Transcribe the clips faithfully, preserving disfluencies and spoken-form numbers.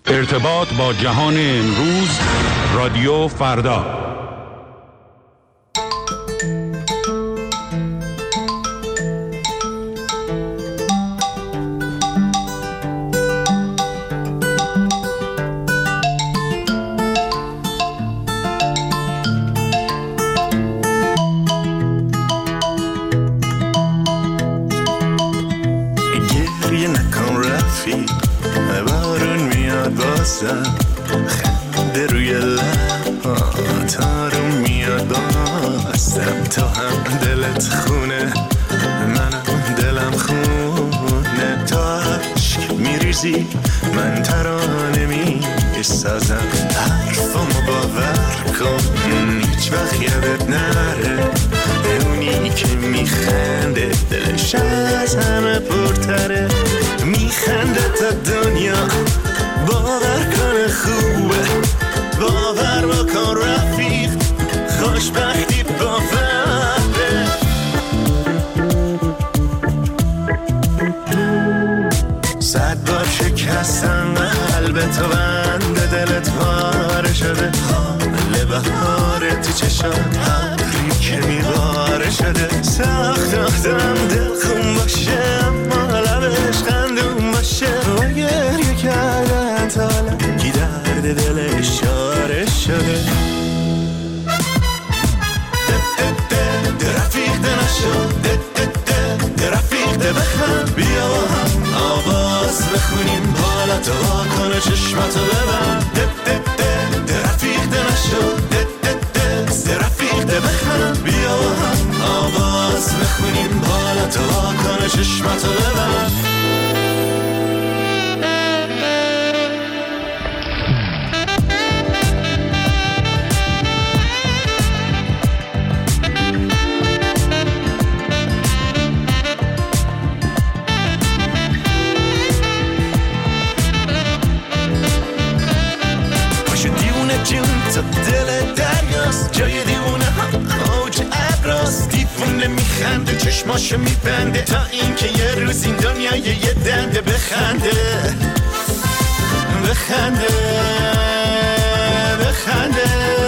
ارتباط با جهان امروز، رادیو فردا. خنده روی لبات آروم میاد بازم، تو هم دلت خونه منم دلم خونه، تو عشق میریزی من ترانه میسازم، حرفامو باور کن هیچ وقت یادت نره، اونی که میخنده دلش از همه پرتره، میخنده تا دنیا باور کنه خوبه، باور بکن رفیق خوشبختی باوره، صد بار شکستن قلب تو بنده، دلت پاره شده، حامل بهاره تو چشات ابری که میباره شده، سخت آدم دل خون باشه اما لبش خندون باشه، و گریه کردن تا لگی درد دل اشاره شده، رفیق ده نشو، رفیق ده بخند، بیا و هم آواز بخونیم، بالا تو واکنه چشماتو ببند، رفیق ده نشو، رفیق ده بخند، بیا و هم آواز بخونیم، بالا تو واکنه چشماتو ببند. دل دریاست جای دیوونه ها اوج ابراست، دیوونه میخنده چشماشو میبنده، تا این که یه روز این دنیا یه دنده بخنده بخنده بخنده،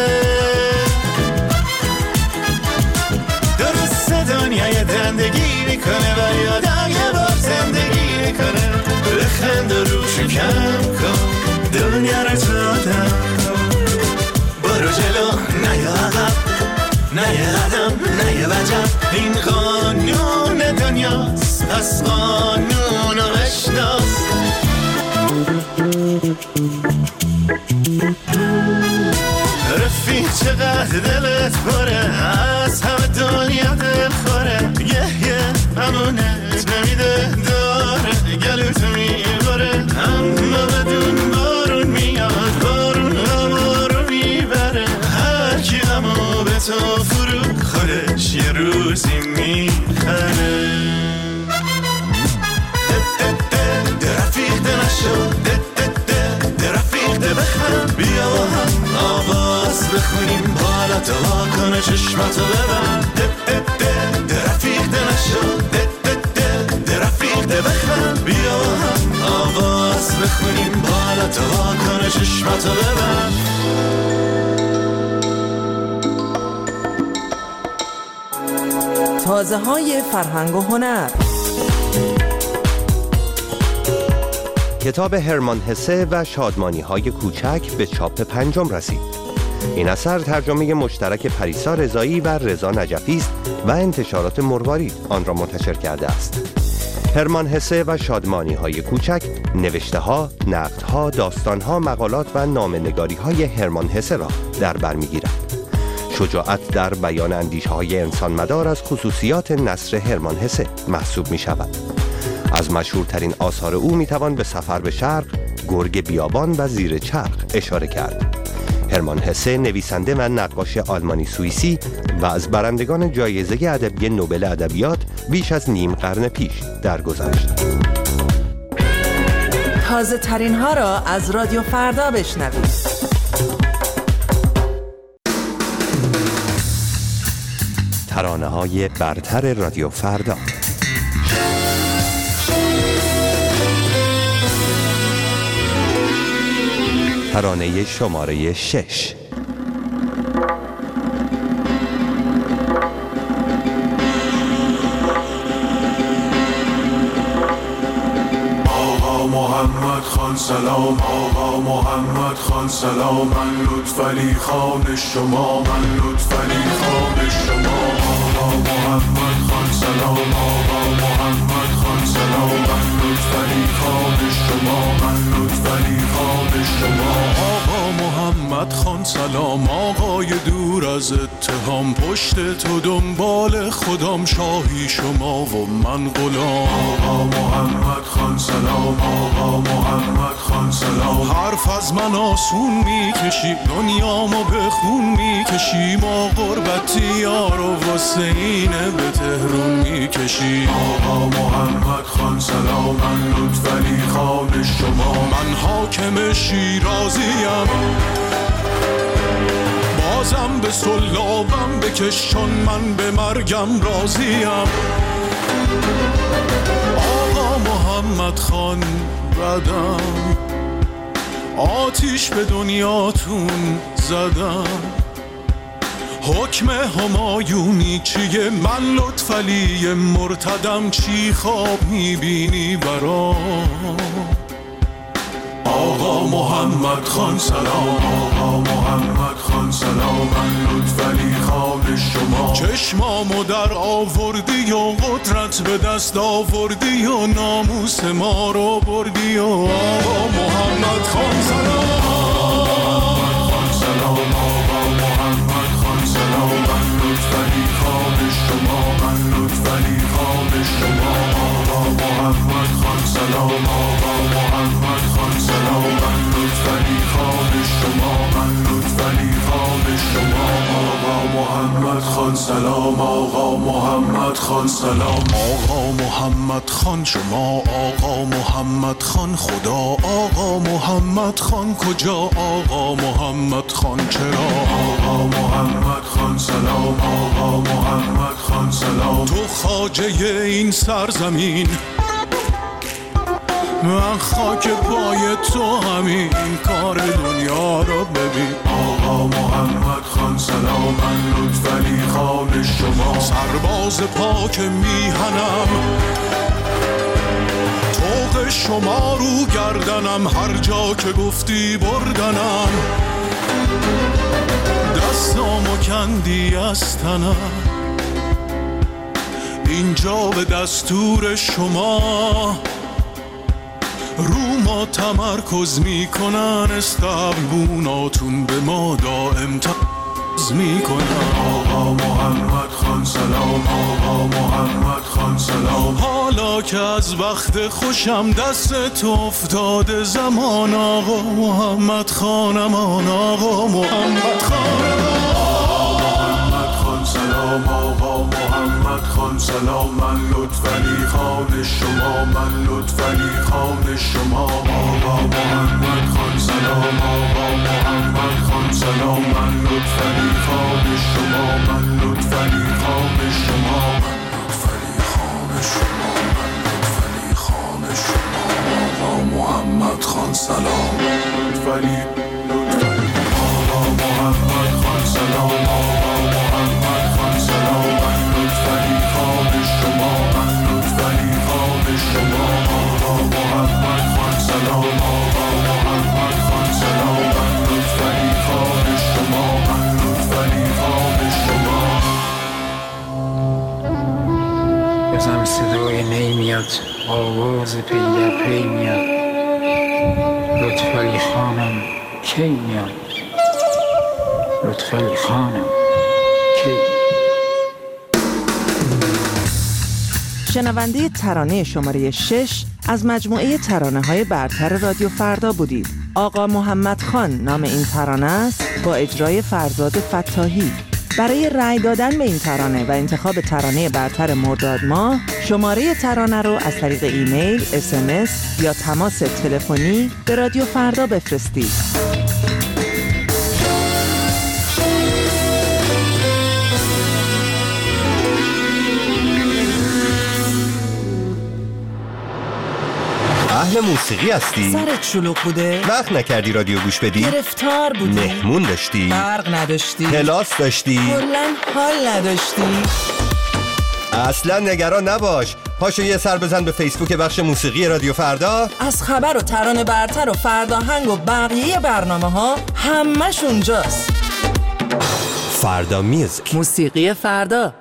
درست دنیا یه دندگی میکنه و یادم یه بار زندگی میکنه، بخنده روشو کم کن دنیا رو دادم، برو جلو نه یه عقب نه یه قدم نه یه وجب، این قانون دنیاست پس قانون رو بشناس، رفیق چقدر دلت پره از همه دنیا دل خوره، یه یه همونت نمیده داره گلوت میباره، اما بدون بارون میاد بارون همارو میبره، هر کی همو به تو فرو خودش یه روزی میخره، رفیق ده نشو، رفیق ده بخند، بیا و هم آواز بخونیم، بالا تو واکنه چشماتو ببند، رفیق ده نشو، رفیق ده بخند، بیا و هم آواز بخونیم، بالا تو واکنه چشماتو ببند. تازه های فرهنگ و هنر. کتاب هرمان هسه و شادمانی های کوچک به چاپ پنجم رسید. این اثر ترجمه مشترک پریسا رضایی و رضا نجفی است و انتشارات مروارید آن را منتشر کرده است. هرمان هسه و شادمانی های کوچک نوشته ها، نقد ها، داستان ها، مقالات و نامه‌نگاری های هرمان هسه را در بر می‌گیرد. شجاعت در بیان اندیشه های انسان مدار از خصوصیات نثر هرمان هسه محسوب می شود. از مشهورترین آثار او می توان به سفر به شرق، گرگ بیابان و زیر چرخ اشاره کرد. هرمان هسه نویسنده و نقاش آلمانی سوئیسی و از برندگان جایزه ادبی نوبل ادبیات بیش از نیم قرن پیش درگذشت. تازه ترین ها را از رادیو فردا بشنوید. ترانه های برتر رادیو فردا. ترانه شماره شش. محمد خان سلام، آقا محمد خان سلام، من لطفعلی خان شما، من لطفعلی خان شما. آقا محمد خان سلام، آقا محمد خان سلام، من لطفعلی خان شما، من لطفعلی خان شما. آقا محمد خان سلام، آقای دور از اتهام، پشت تو دنبال خودم، شاهی شما و من غلام. آقا محمد خان سلام، آقا محمد خان سلام، حرف از من آسون میکشی، دنیامو به خون میکشی، ما غربتی یارو واسه اینه به تهرون میکشی. آقا محمد خان سلام، من لطفعلی خان شما، من حاکم شیرازیم، بازم به سلابم بکش چون من به مرگم راضیم. آقا محمد خان بدم، آتیش به دنیاتون زدم، حکم همایونی چیه؟ من لطفعلی مرتدم، چی خواب میبینی برام؟ آقا محمد خان سلام، آقا محمد خان سلام، من لطفعلی خان شما، چشمامو در آوردی و قدرت به دست آوردی و ناموس ما رو بردی و آقا محمد خان سلام، آقا محمد خان سلام، آقا محمد خان سلام، من لطفعلی خان شما، من لطفعلی خان شما. آقا محمد خان سلام، آقا محمد خان سلام، من لطفعلی خان شما، من لطفعلی خان شما. آقا محمد خان سلام، آقا محمد خان سلام، آقا محمد خان شما، آقا محمد خان خدا، آقا محمد خان کجا، آقا محمد خان چرا؟ آقا محمد خان سلام، آقا محمد خان سلام، تو خواجه این سرزمین، من خاک پای تو همین کار دنیا رو ببین. آقا محمد خان سلام، من لطفعلی خان شما، سرباز پاک میهنم، طوق شما رو گردنم، هر جا که گفتی بردنم، دستامو کندی از تنم، اینجا به دستور شما رو ما تمرکز میکنن، استقبوناتون به ما دائم تمرکز میکنن. آقا محمد خان سلام، آقا محمد خان سلام، حالا که از وقت خوشم دست تو افتاده زمان، آقا محمد خانمان، آقا محمد خانمان. سلام، آقا محمد خان سلام، من لطفعلی خان شما، من لطفعلی خان شما. آقا محمد خان سلام، آقا محمد خان سلام، من لطفعلی خان شما، من لطفعلی خان شما، لطفعلی خان شما، من لطفعلی خان شما. آقا محمد خان سلام، لطفعلی لطفعلی، آقا محمد خان سلام، آقا محمد خان سلام، من لطفعلی خان شما، من لطفعلی خان شما. آقا محمد خان سلام، آقا محمد خان سلام، من لطفعلی خان شما، من لطفعلی خان شما. بازم صدای نی میاد، آواز پی در پی میاد، لطفعلی خانم کی میاد، لطفعلی خانم کی. شنونده ترانه شماره شش از مجموعه ترانه‌های برتر رادیو فردا بودید. آقا محمد خان نام این ترانه است با اجرای فرزاد فتاحی. برای رأی دادن به این ترانه و انتخاب ترانه برتر مرداد ماه، شماره ترانه رو از طریق ایمیل، اس ام اس یا تماس تلفنی به رادیو فردا بفرستید. اهل موسیقی هستی؟ سرت شلوغ بوده؟ وقت نکردی رادیو گوش بدی؟ گرفتار بودی؟ مهمون داشتی؟ برق نداشتی؟ کلاس داشتی؟ کلاً حال نداشتی؟ اصلا نگران نباش. پاشو یه سر بزن به فیسبوک بخش موسیقی رادیو فردا. از خبر و ترانه برتر و فرداهنگ و بقیه برنامه ها همش اونجاست. فردا میوزیک، موسیقی فردا.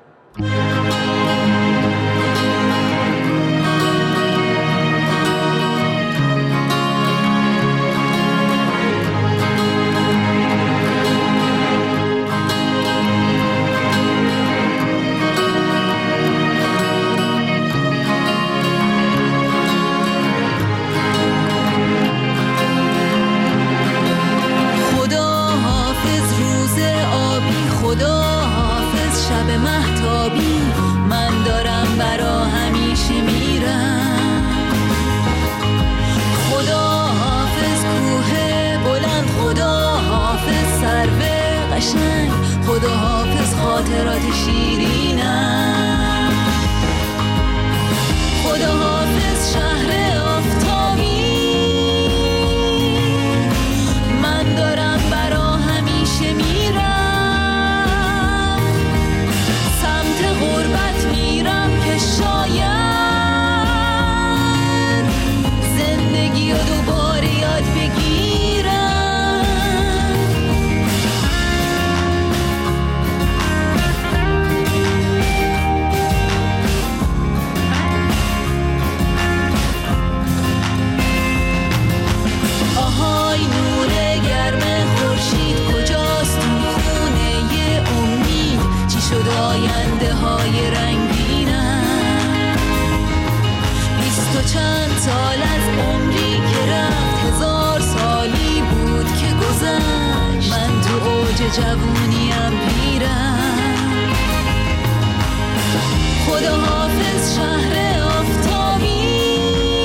خدا حافظ خاطرات شیرینم، خدا حافظ شهر آفتابی، من دارم برا همیشه میرم، سمت غربت میرم که شاید زندگی رو دوباره یاد بگیرم. آینده های رنگینم، بیست و چند سال از عمری که رفت، هزار سالی بود که گذشت، من تو اوج جوونیم پیرم، خدا حافظ شهر آفتابی،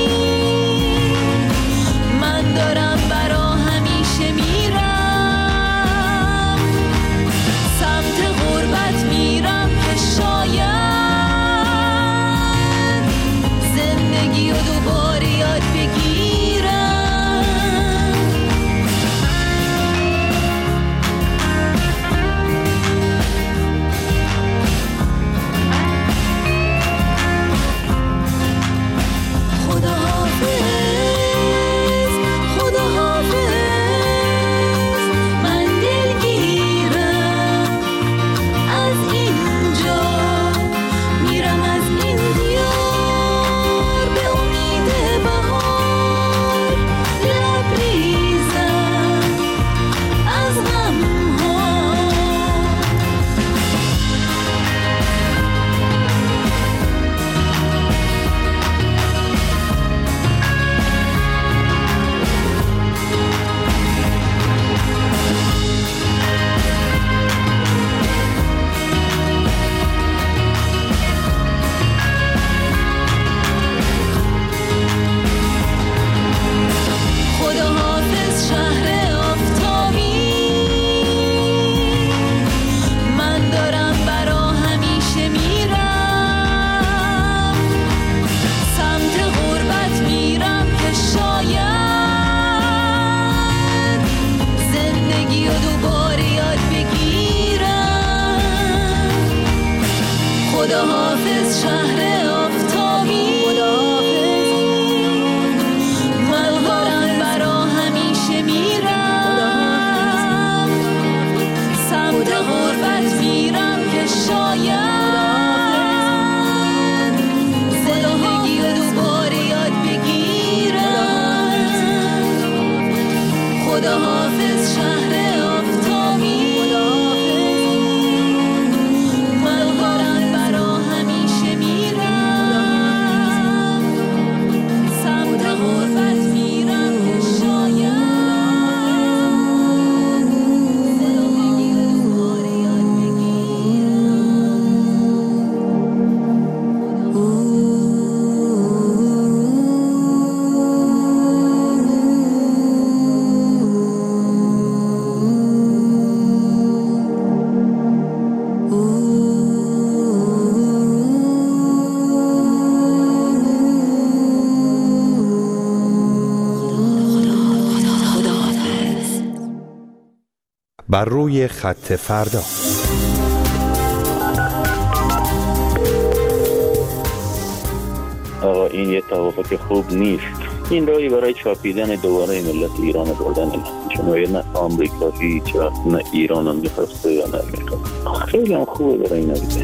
من دارم برا همیشه میرم، سمت غربت میرم که شاید زندگی رو دوباره یاد بگیرم. خدا حافظ، خدا حافظ، من دلگیرم از اینجا، میرم از این دیار به امید بهار، لبریزم از غمها. خدا حافظ شهر آفتابی، من دارم برا همیشه میرم، سمت غربت میرم که شاید زندگی رو دوباره یاد بگیرم. خدا حافظ شهر آفتابی، خدا حافظ، من دارم برا همیشه میرم، سمت غربت میرم که شاید زندگی رو دوباره یاد بگیرم. خدا حافظ شهر آفتابی، من دارم برا همیشه میرم. بر روی خط فردا. آقا این یه توافق خوب نیست. این راهی برای چاپیدن دوباره ملت ایران بردن نه. چون نه آمریکا هیچ وقت نه ایران هم میخواسته یا نه میخواسته. خیلی هم خوبه برای این نبیده.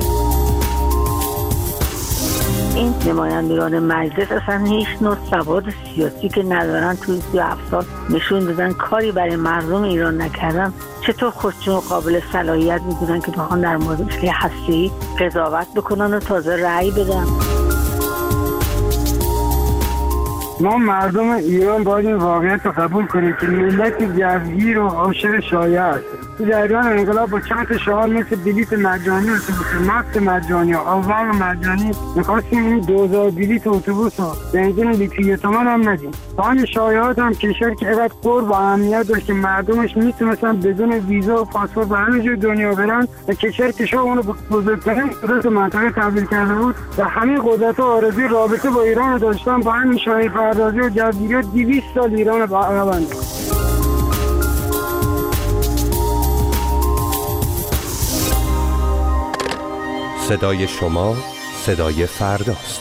این نمایندگان مجلس اصلا هیچ نوع سواد سیاسی که ندارن توی سی و هفت سال نشون دادن کاری برای مردم ایران نکردن. چطور خودشون قابل صلاحیت میدونن که بخوان در مورد سلاح هسته‌ای قضاوت بکنن و تازه رأی بدن؟ ما مردم ایران باید این واقعیت رو قبول کنیم که ملت جوگیر و عاشق شایعه هست. تو جریان انقلاب با چند شعار مثل بلیت مجانی اتوبوس، نفت مجانی، آوار مجانی می‌خواستیم این دوزار بلیت اتوبوس رو بنزین لیتر تومن هم ندیم. با این شایعات هم کشور که اینقدر قرب و اهمیت داشت که مردمش میتونستن بدون ویزا و پاسپورت به همه جای دنیا برن و کشور کشور اونو بزرگترین قدرت منطقه تبدیل کرده بود و همه قدرت‌ها آرزوی رابطه با ایران رو داشتن. با همین شایعه پردازی و جوگیری دویست سال ایران رو عقب انداخت. صدای شما صدای فرداست.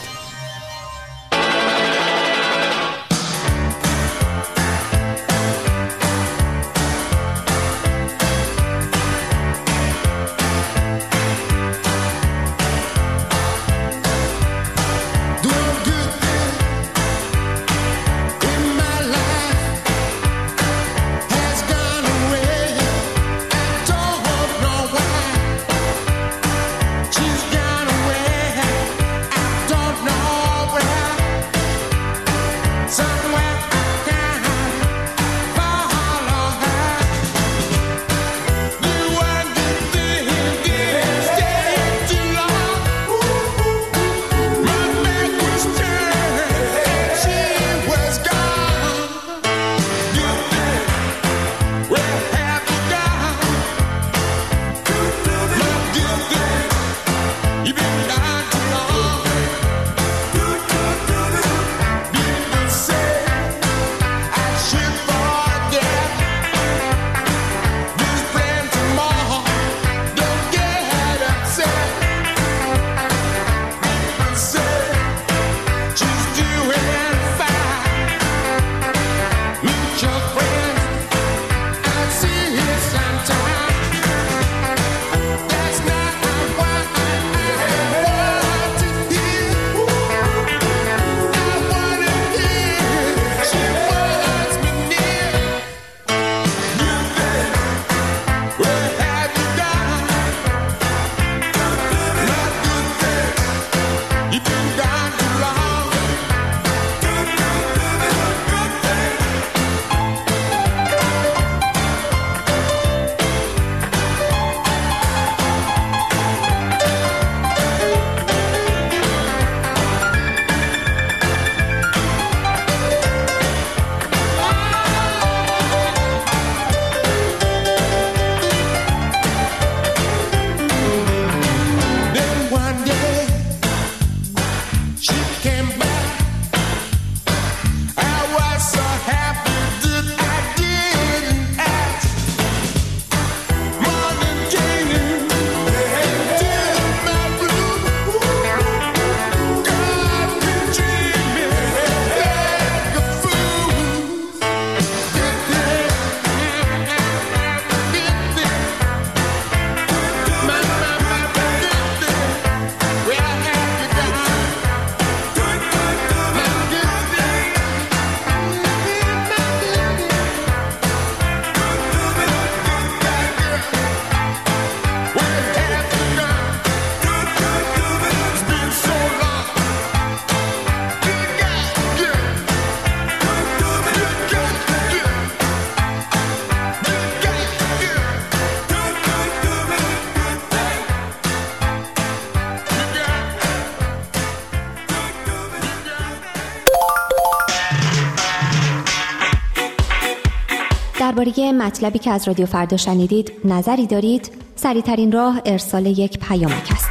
درباره مطلبی که از رادیو فردا شنیدید نظری دارید؟ سریع‌ترین راه ارسال یک پیامک است.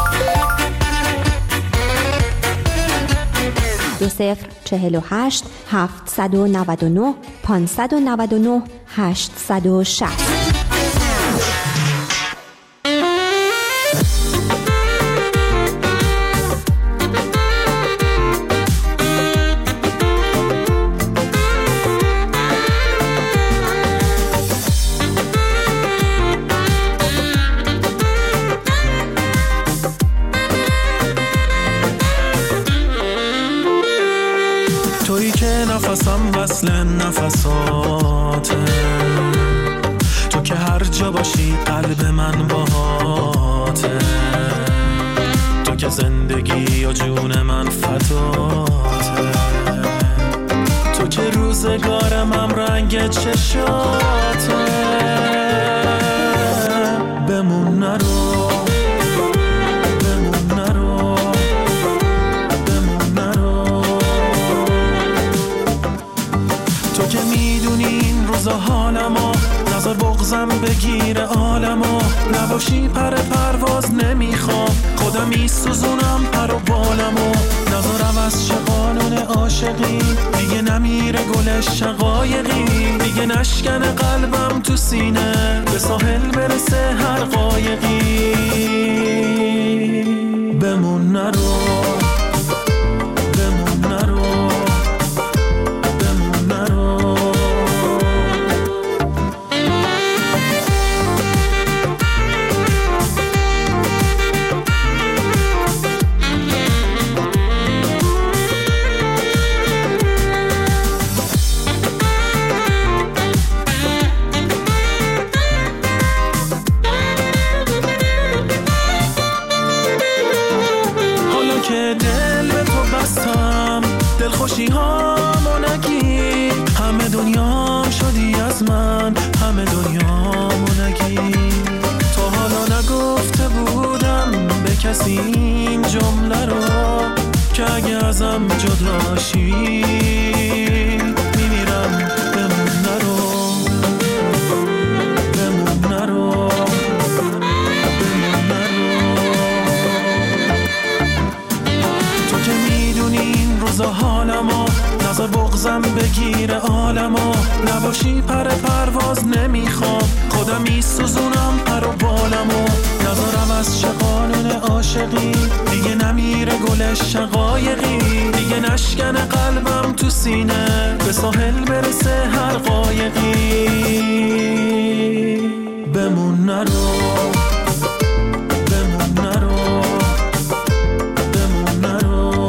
دو صفر چهل و هشت هفتصد و نود و نه پانصد و نود و نه هشتصد و شصت. تویی که نفسم وصل نفساته، تو که هر جا باشی قلب من باهاته، تو که زندگی و جون من فداته، تو که روزگارم هم رنگ چشاته. بمون نرو بمون نرو بمون نرو، تو که میدونی این روزا حالمو، نظر بغزم بگیره عالمو، نباشی پر پرواز نمیخوام، خودم میسوزونم پر و بالمو، نظرم از چه قانون عاشقی، دیگه نمیره گل شقایقی، دیگه نشکنه قلبم تو سینه، به ساحل برسه هر قایقی. بمون نرو بمون نرو بمون نرو. دلخوشی هامو نگی، همه دنیام شدی از من، همه دنیامو نگی. تو حالا نگفته بودم به کسی این جمله رو، که اگه ازم جداشی میمیرم. بمون نرو بمون نرو بمون نرو، تو که میدونی این روزا حالمو، نظر بغزم بگیره عالمو، نباشی پر پرواز نمیخوام، خودم میسوزونم پر و بالمو، نظرم از چه قانون عاشقی، دیگه نمیره گل شقایقی، دیگه نشکنه قلبم تو سینه، به ساحل برسه هر قایقی. بمون نرو بمون نرو بمون نرو.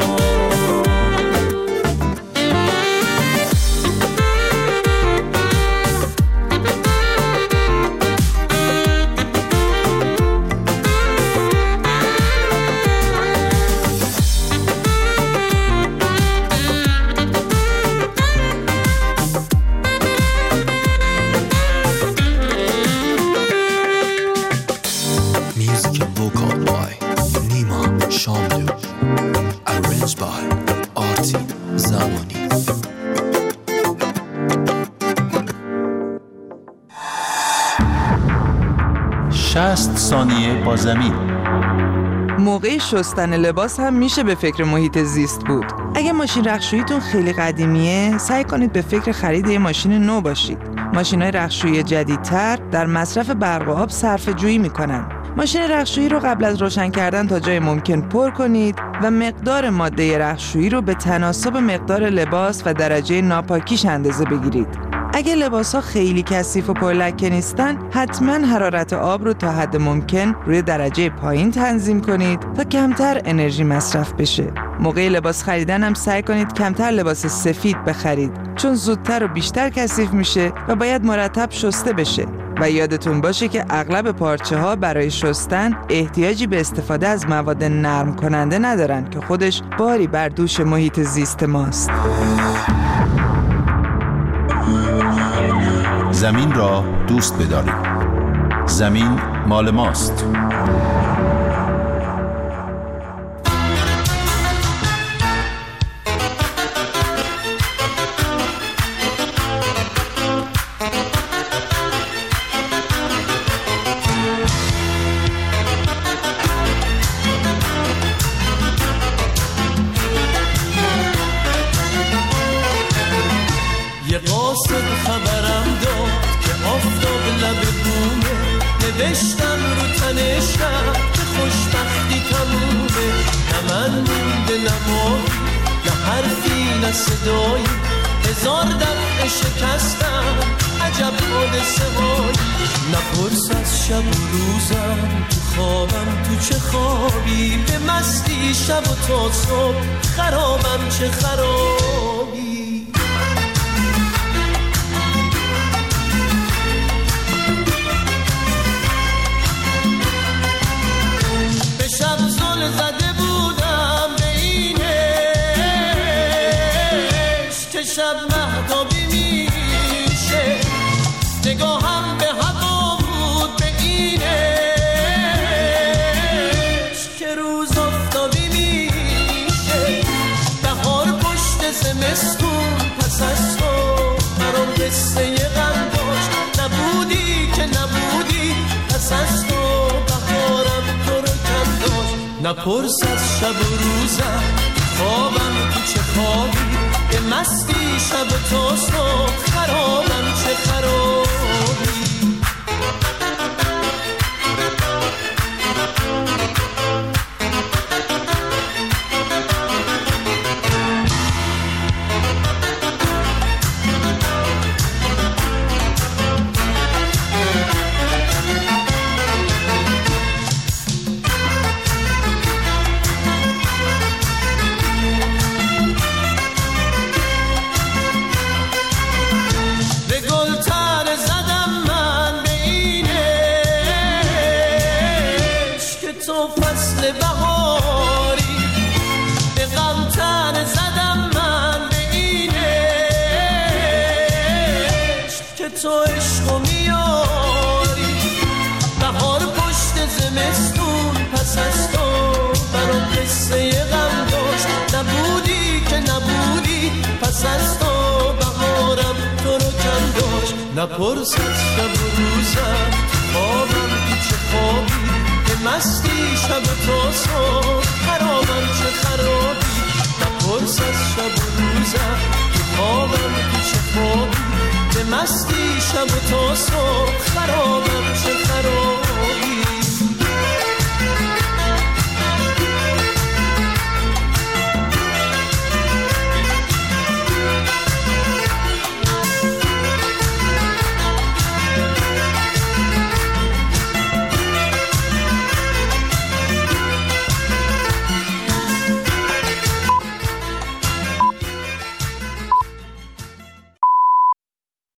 شصت ثانیه با زمین. موقع شستن لباس هم میشه به فکر محیط زیست بود. اگه ماشین رختشوییتون خیلی قدیمیه، سعی کنید به فکر خرید یه ماشین نو باشید. ماشین‌های رختشویی جدیدتر در مصرف برق و آب صرفه‌جویی میکنن. ماشین رختشویی رو قبل از روشن کردن تا جای ممکن پر کنید و مقدار ماده رختشویی رو به تناسب مقدار لباس و درجه ناپاکیش اندازه بگیرید. اگه لباس‌ها خیلی کثیف و پرلکه نیستن، حتما حرارت آب رو تا حد ممکن روی درجه پایین تنظیم کنید تا کمتر انرژی مصرف بشه. موقع لباس خریدن هم سعی کنید کمتر لباس سفید بخرید، چون زودتر و بیشتر کثیف میشه و باید مرتب شسته بشه. و یادتون باشه که اغلب پارچه‌ها برای شستن احتیاجی به استفاده از مواد نرم کننده ندارن که خودش باری بر دوش محیط زیست ماست. زمین را دوست بدارید. زمین مال ماست. یه قاصد خبرم داد که آفتاب لب بومه، نوشتم رو تنشم که خوشبختی تمومه، نه من مونده نه ماهی نه حرفی نه صدایی، هزار دفعه شکستم عجب حادثه هایی. نپرس از شب و روزم تو خوابم تو چه خوابی، به مستی شب و تا صبح خرابم چه خرابی. به شب زل زده بودم به این عشق که شب مهتابی میشه، نگاهم به هوا بود به این عشق که روز آفتابی میشه. بهار پشت زمستون پس از تو برام قصه غم داشت، نبودی که نبودی پس از تو بهارم تو رو کم داشت. نپرس از شب و روزم خوابم تو چه خوابی، به مستی شب تا صبح خرابم چه خرابی. تو عشقو میاری، بهار پشت زمستون پس از تو برام قصه غم داشت، نبودی که نبودی پس از تو بهارم تو رو کم داشت. نپرس از شب و روزم خوابم تو چه خوابی، به مستی شب و تا صبح خرابم چه خرابی. نپرس از شب و روزم خوابم تو چه خوابی، به مستی شب و تا صبح خرابم چه خرابی.